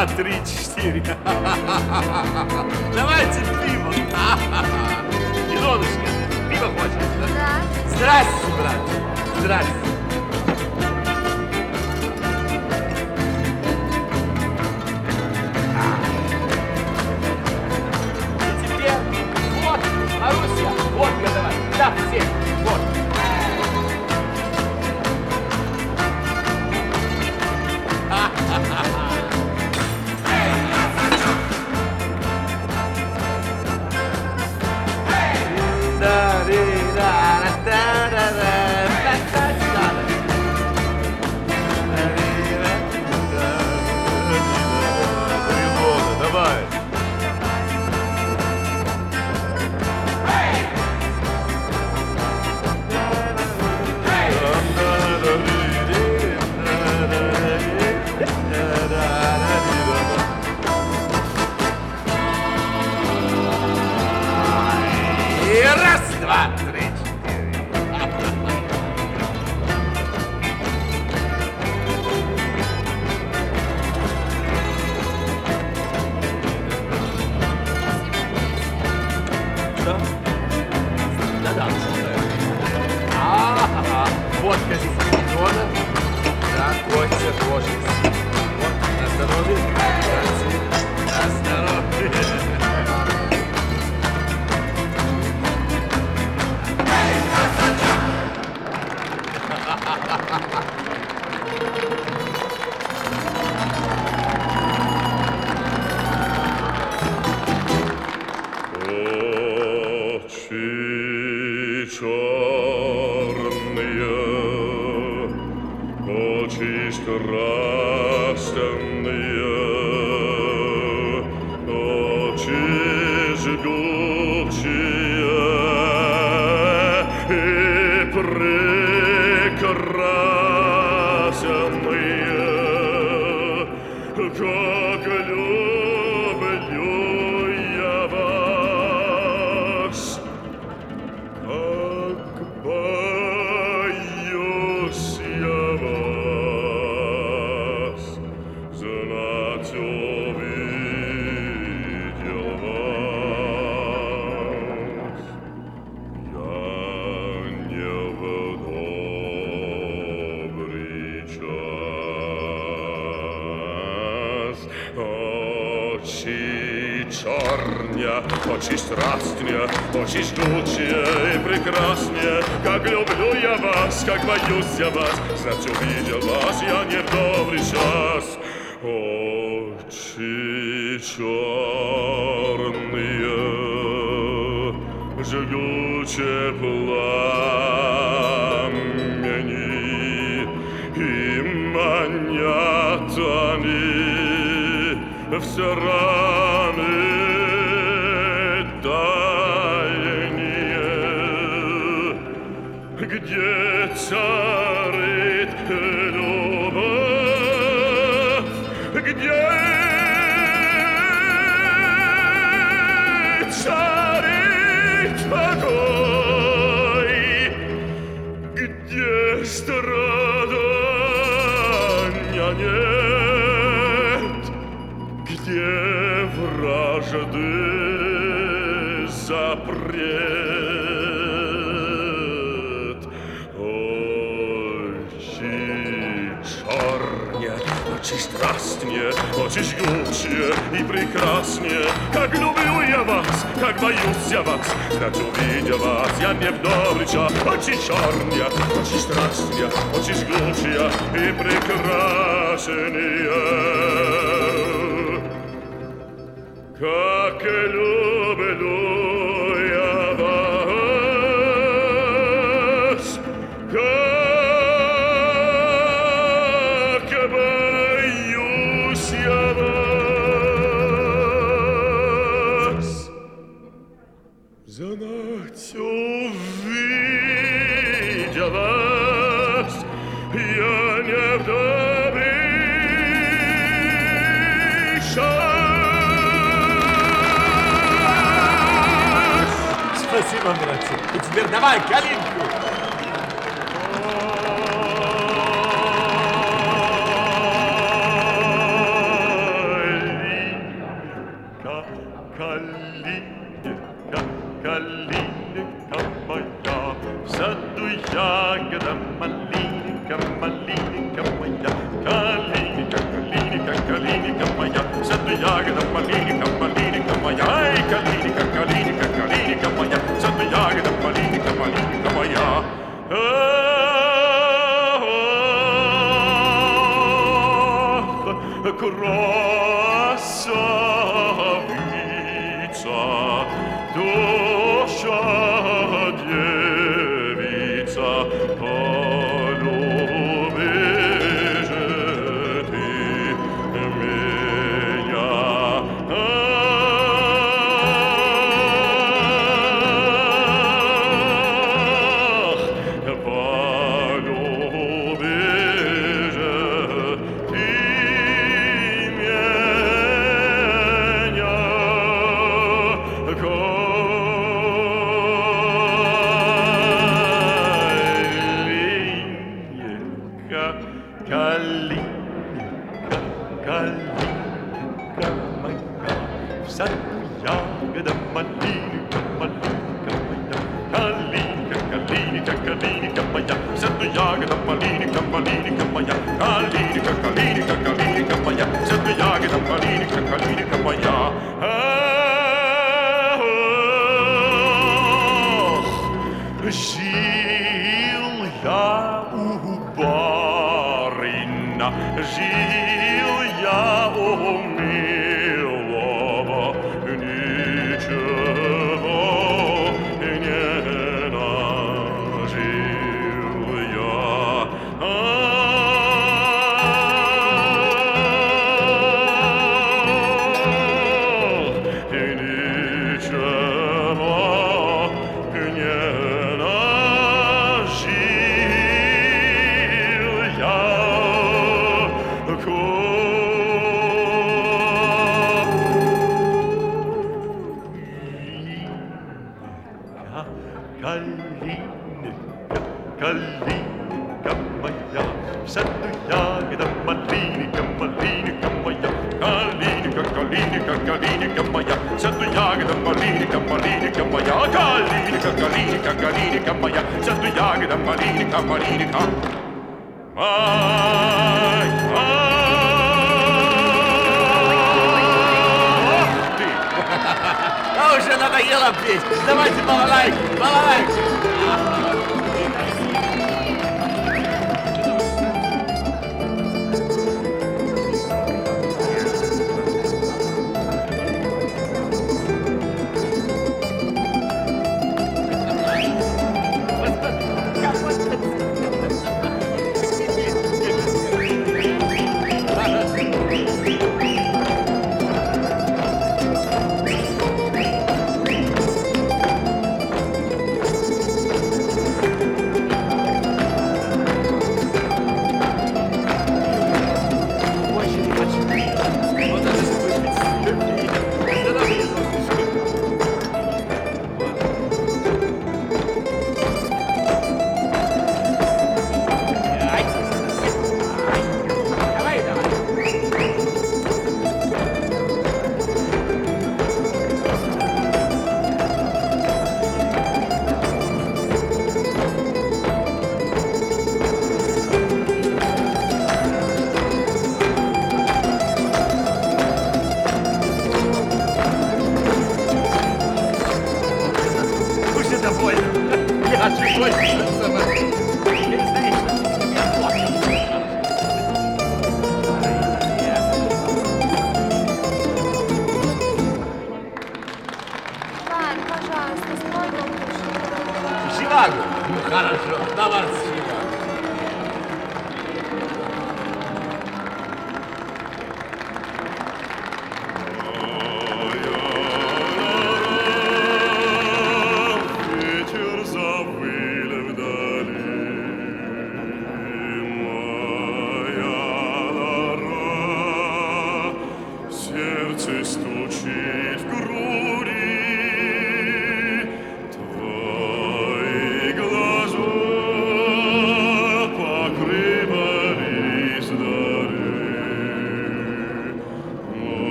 два, три, четыре. Давайте пиво. Илонушка, пиво хочешь? Да. Здрасте, брат. Здрасте. И теперь вот, Маруся, вот я давай. Да, все, вот. Давай. И раз, два, три, четыре. Что? Да-да, водка из сезона. Да, Котя, тоже. Вот, на здоровье. На здоровье. Очи страстнее, очи жгучее и прекраснее. Как люблю я вас, как боюсь я вас, знать увидел вас я не в добрый час. Очи черные, жгучее пламени, и манят они все раны. Где царит любовь, где царит покой, где страдания нет, где вражды запрет. Очи страстнее, очи жгучее и прекраснее. Как люблю я вас, как боюсь я вас, знать увидя вас я не в добрый час. Очи чернее, очи страстнее, очи жгучее и прекраснее. Как люблю я вас, знать увидя вас, я не в добрый час. Спасибо, братцы. И теперь давай, калинку. красавица, душа девица, полюбишь ты меня. Калинка моя, вся ягода малинка, малинка моя. Калинка, калинка, калинка моя, вся ягода малинка, малинка моя. Калинка, калинка, калинка моя, вся ягода малинка, калинка моя. Жил я у барина, жил я у милого, ничего не нажил я. Калинка моя, вся ягода малинка, малинка моя. Калинка, калинка, калинка моя, вся ягода малинка, малинка моя. Калинка, калинка, калинка моя, вся ягода малинка, малинка. Ай, ты. А уже надоело петь. Давайте балалайку, балалайку.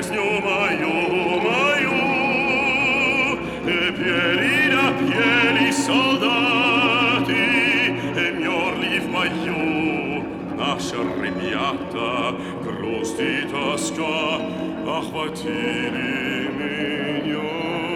песню мою. Пели солдаты, мерли в бою. Наши ребята, грусть и тоска охватили меня.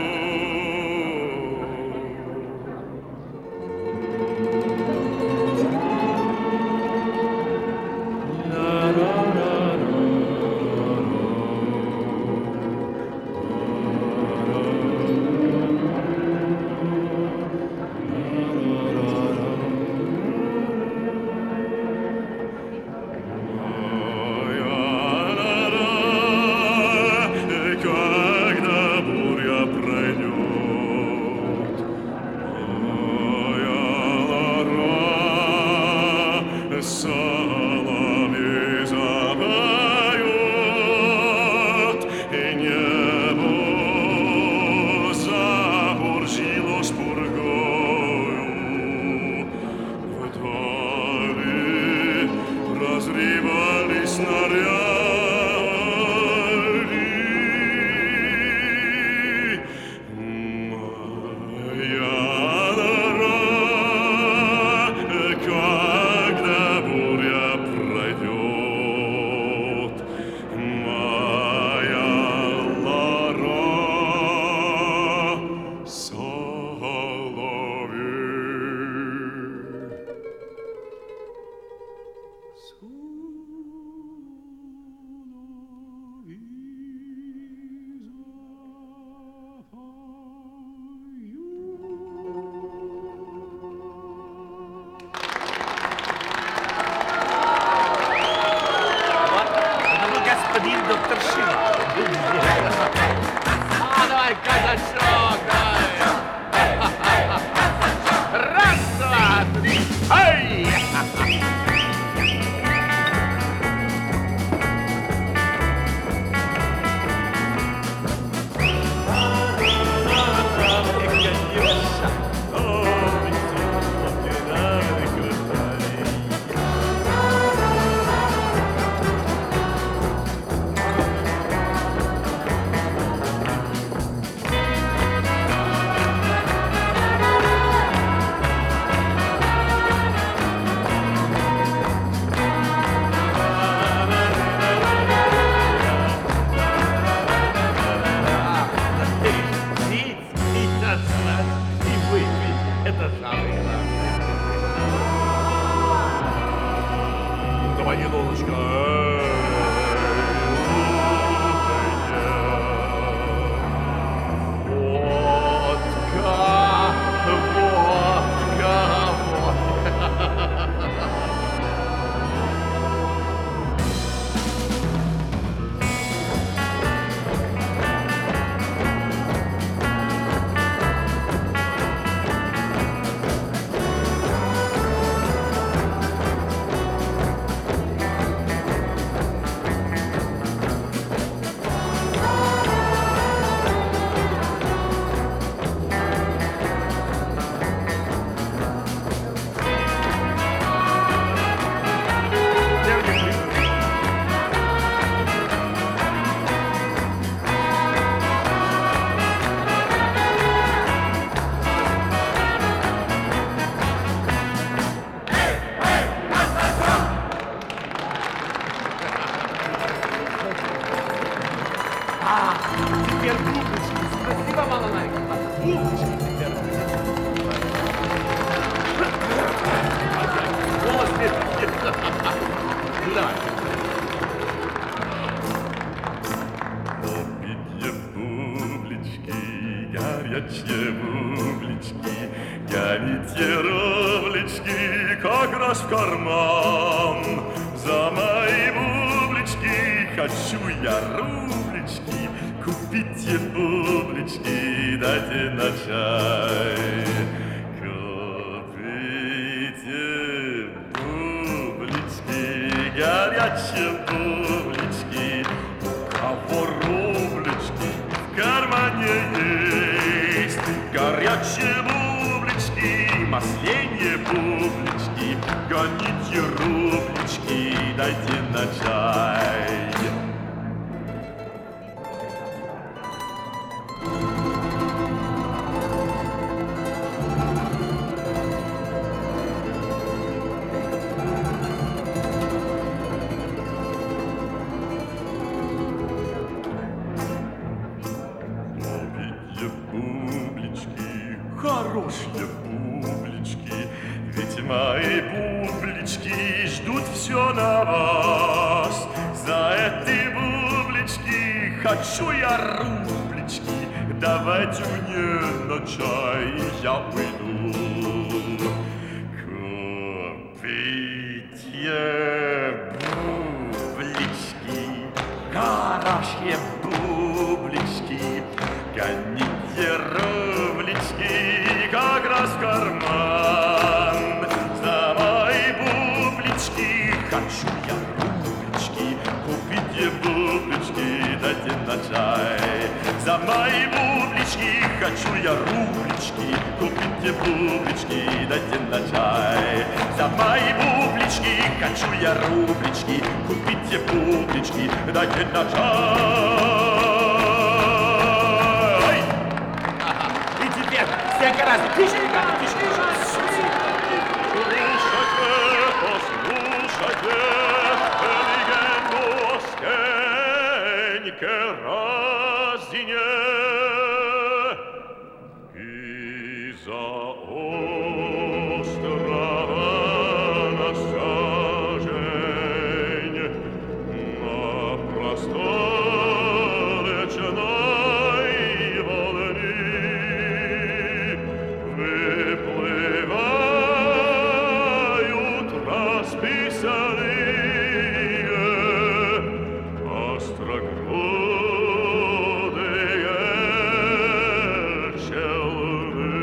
Доктор Шин. Давай, казачок, раз, два, три, ай! Это самое главное. Давай, Елоночка. Теперь бубночки. Спасибо, Маланайка. Бубночки теперь. После. Ну, давай. Попитье бублички, горячие бублички, гоните ровлички, как раз в карман. За мои бублички хочу я рублички, купите бублички, дайте на чай. Купите бублички, горячие бублички, у кого рублички в кармане есть. Горячие бублички, масленье бублички, гоните рублички, дайте на чай. хорошие бублички, ведь мои бублички ждут все на вас. За эти бублички хочу я рублички, давайте мне на чай, я уйду. Купите бублички, хорошие бублички, гоните рублички как раз в карман. За мои бублички хочу я рублички, купите бублички, дайте на чай. За мои бублички хочу я рублички, купите бублички, дайте на чай. За мои бублички хочу я рублички, купите бублички, дайте на чай. И теперь всякий раз тише, ребята, тише. Послушайте, легенду о Скеньке Разине. Из-за острова насажень на просторечной волны выплывают расписанные острогрудые челны.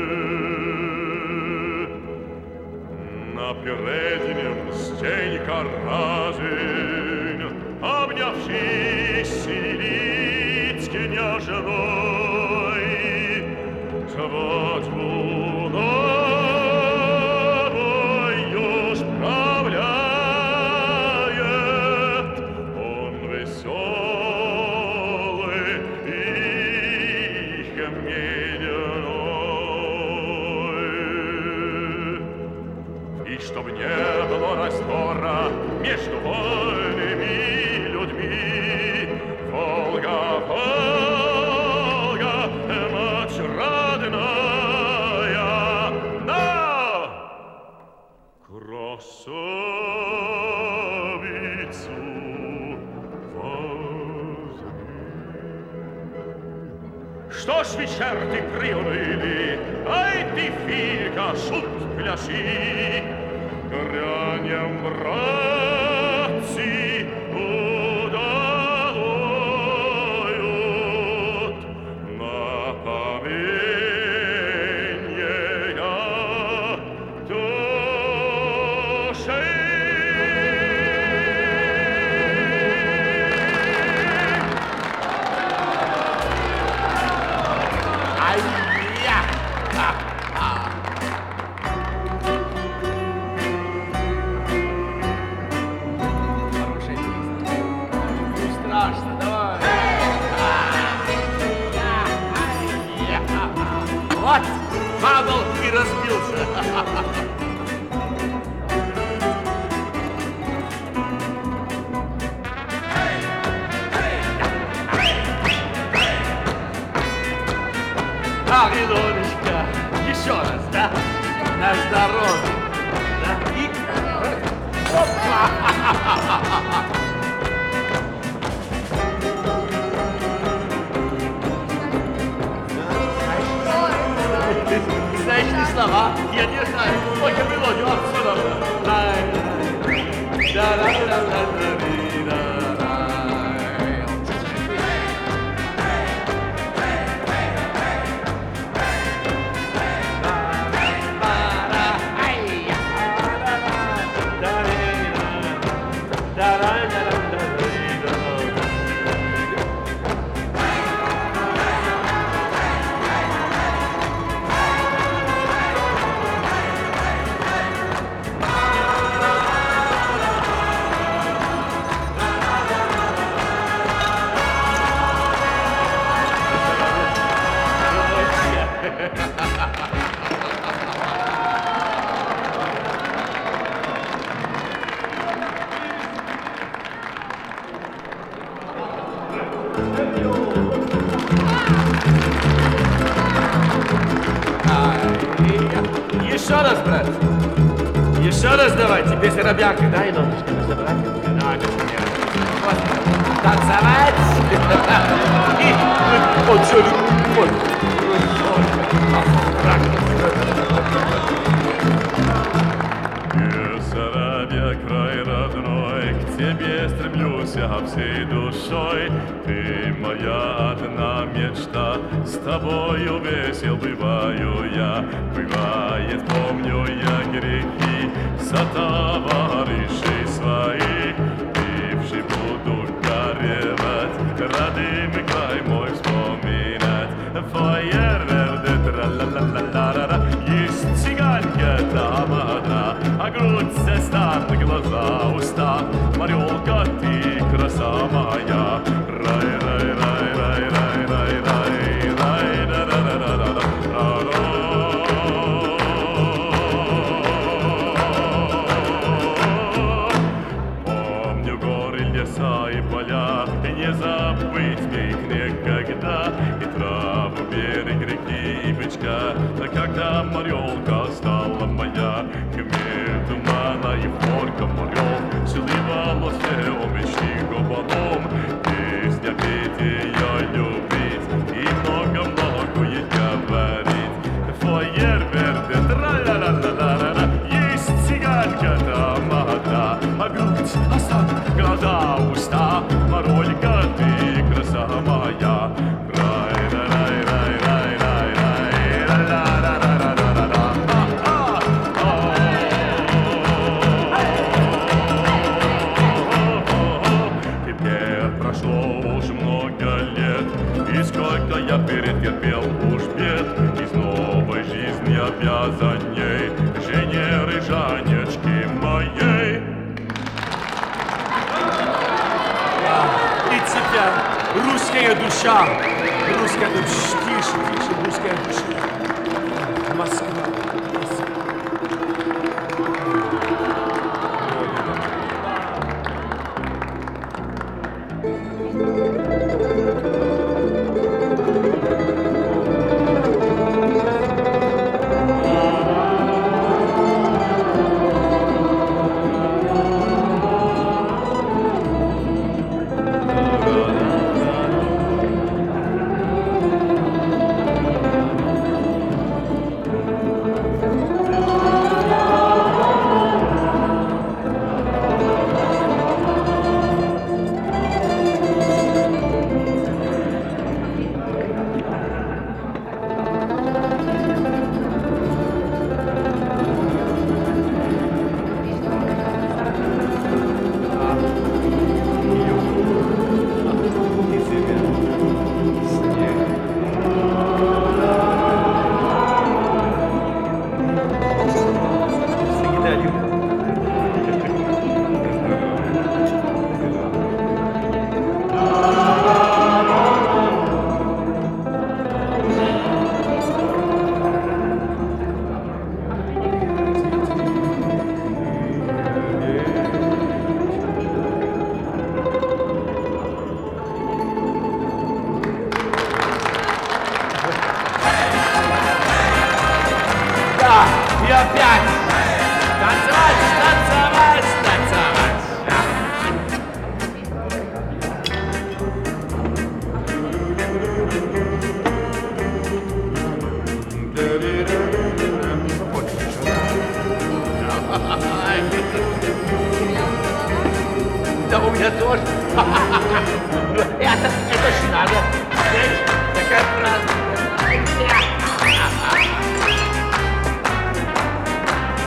На переднем Стенька Разин, обнявшись сидит с княжной, свадьбу новую справляет. Он веселый и хмельной. И чтоб не было раздора между вольными людьми, Волга, Волга, мать родная, на красавицу возьми. Что ж вы, черти, приуныли? Ай ты, Филька, шут пляши! Грянем, братцы, удалоют на поменья души. Ай-я! Хорошая песня. Не страшно, давай. Ай-я! Вот, падал и разбился. Ах, Илоночка, еще раз, да? На здоровье. Да? И... Опа! Знаешь ли слова? Я не знаю. Только мелодию отсюда. Еще раз, брат. Еще раз давай. Теперь Робянка. Дай ножички на собрать. Давай, вот. Танцевать. И вот что, вот. Бессарабия, край родной, к тебе стремлюсь я всей душой. Ты моя одна мечта, с тобою весел бываю я. Бывает, помню я грехи, сотоварищей своих. Бывший буду горевать, родимый край мой вспоминать. Фойерверде, тра-ла-ла-ла-ла-ла-ла. Есть цыганка там одна, а грудь сестра, глаза, уста. Марёлка, ты краса моя. Рай, рай, рай, рай, рай, рай, рай, рай, да, да, да, да, да, да. Помню горы, леса и поля, и не забыть мне их никогда. И траву, берег реки и бычка, да когда Марёлка стала моя. Хмель тумана и горько морём, сливалось все у мечты губаном. Песня петь ее любить и много-многое говорить. Фойерверде, тра-ля-ля-ля-ля-ля. Есть цыганка там одна, а грудь, остат, глаза, уста. Маролька, ты краса моя. Сколько я перетерпел уж бед, из новой жизни обязанней жене рыжанечки моей. И тебя, русская душа, русская душа, тише, тише, русская душа. Москва. И опять танцевать, танцевать, танцевать. Да у меня тоже. Это ж надо. Здесь такая праздник.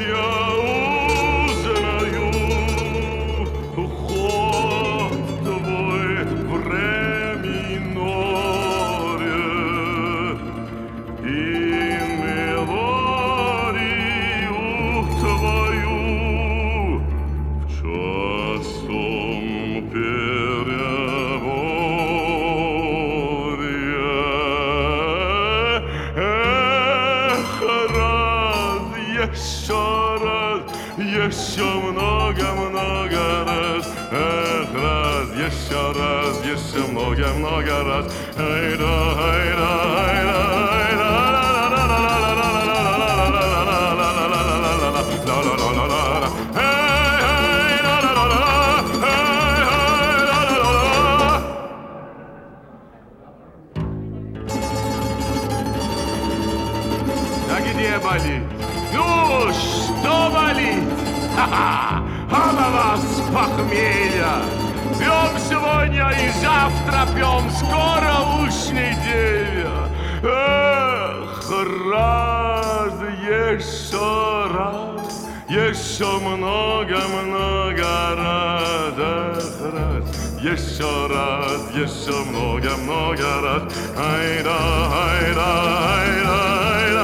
я узнаю ход твой временное и мелодию твою в частом переводе. Еще много-много раз, еще раз, еще много-много раз. Ай-да, ай-да, ай-да, ай-да, А где болит? Ну, что болит? Ха-ха! Голова с похмелья! Пьем сегодня и завтра пьем, скоро уж неделя. Эх, раз, еще много-много раз, еще раз, еще много-много раз. Ай-да, ай-да, ай-да, ай-да,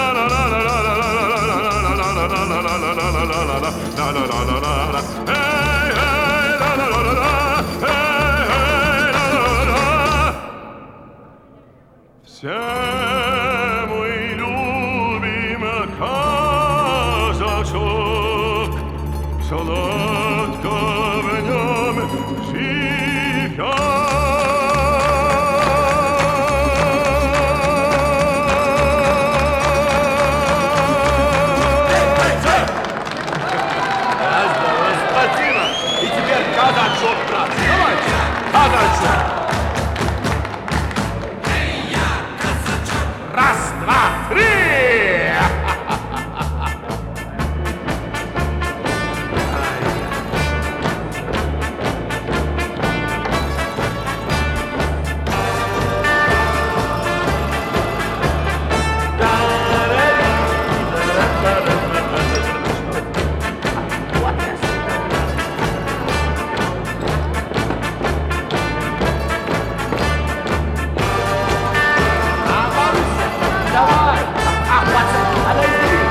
все мой любимый казачок, три! Давай! Пацан, она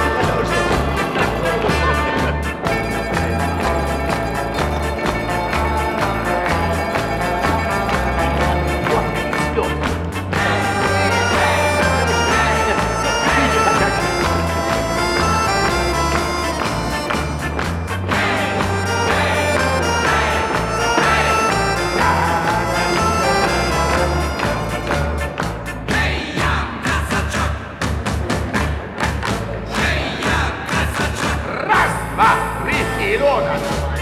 раз, два, три, и лога!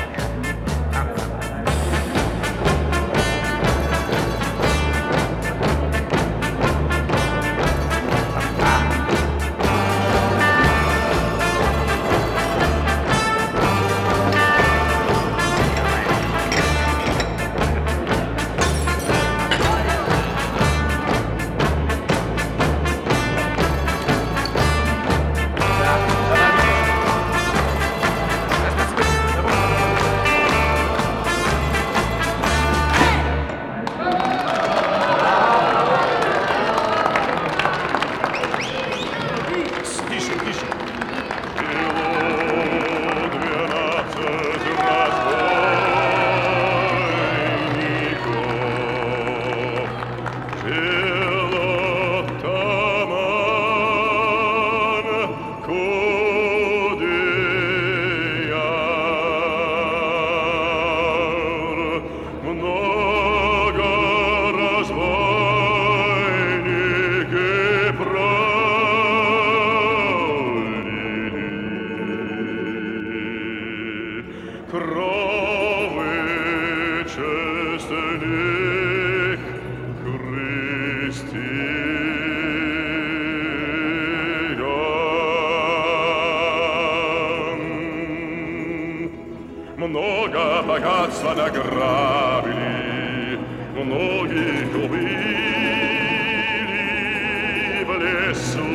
Тише, тише. Кило 12 разбойников. Кило таман кудеяр. Много разбойники крови честных христиан. Много богатства награбили, многих убили в лесу.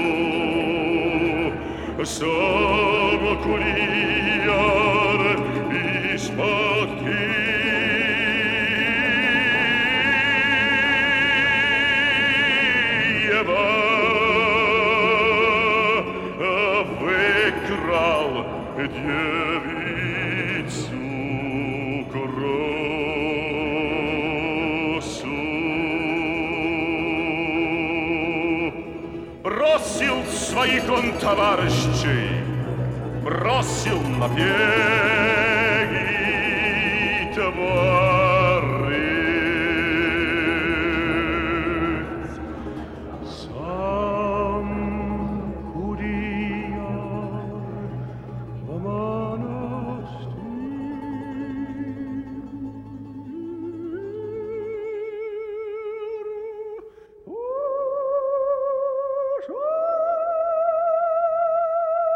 Сам Кулияр из-под Киева выкрал девицу красу. Бросил своих он товарищей, бросил на береги творить. Сам Кулияр в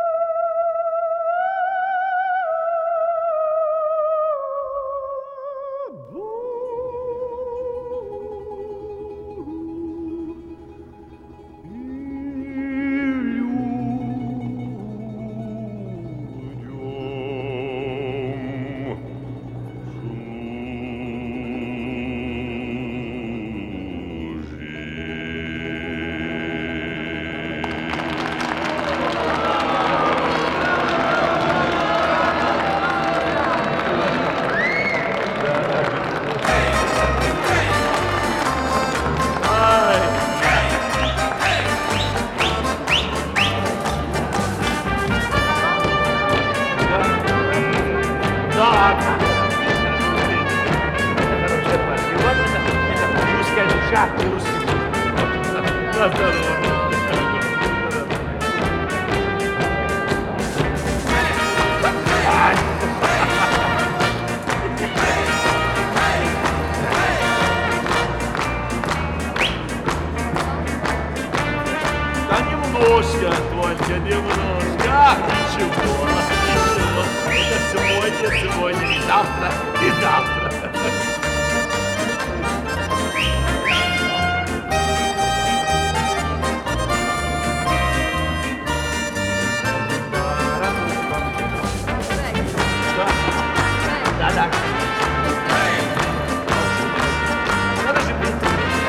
монастырь немножко, только немножко. Ах, ничего, ничего. Это сегодня, и завтра, и завтра. Да-да. Надо же пить.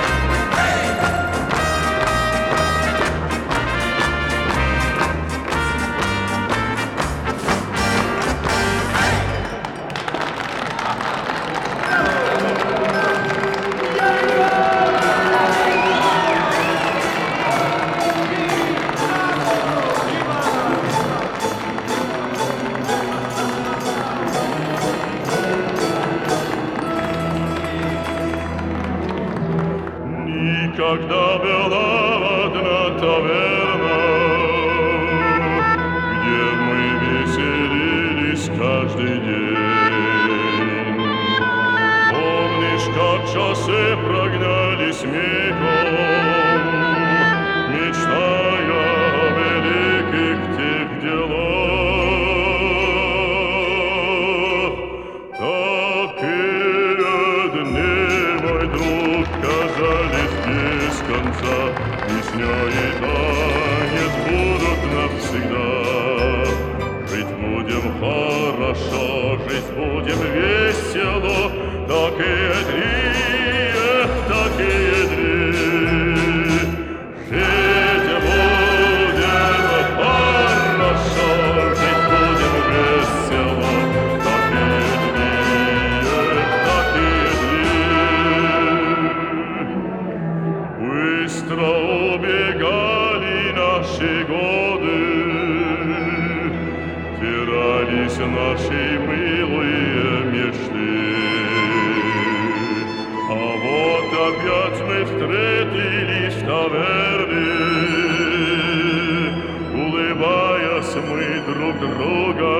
Когда была одна таверна, где мы веселились каждый день. Помнишь, как часы прогнали смехом, мечтая о великих тех делах? Такие дни, мой друг, казались без конца, веснёй танец будут навсегда. Жить будем хорошо, жить будем весело, такие дни. Жить будем хорошо, жить будем весело, такие дни. Быстро убегали наши годы, терялись наши милые мечты. А вот опять мы встретились в таверне, улыбаясь мы друг друга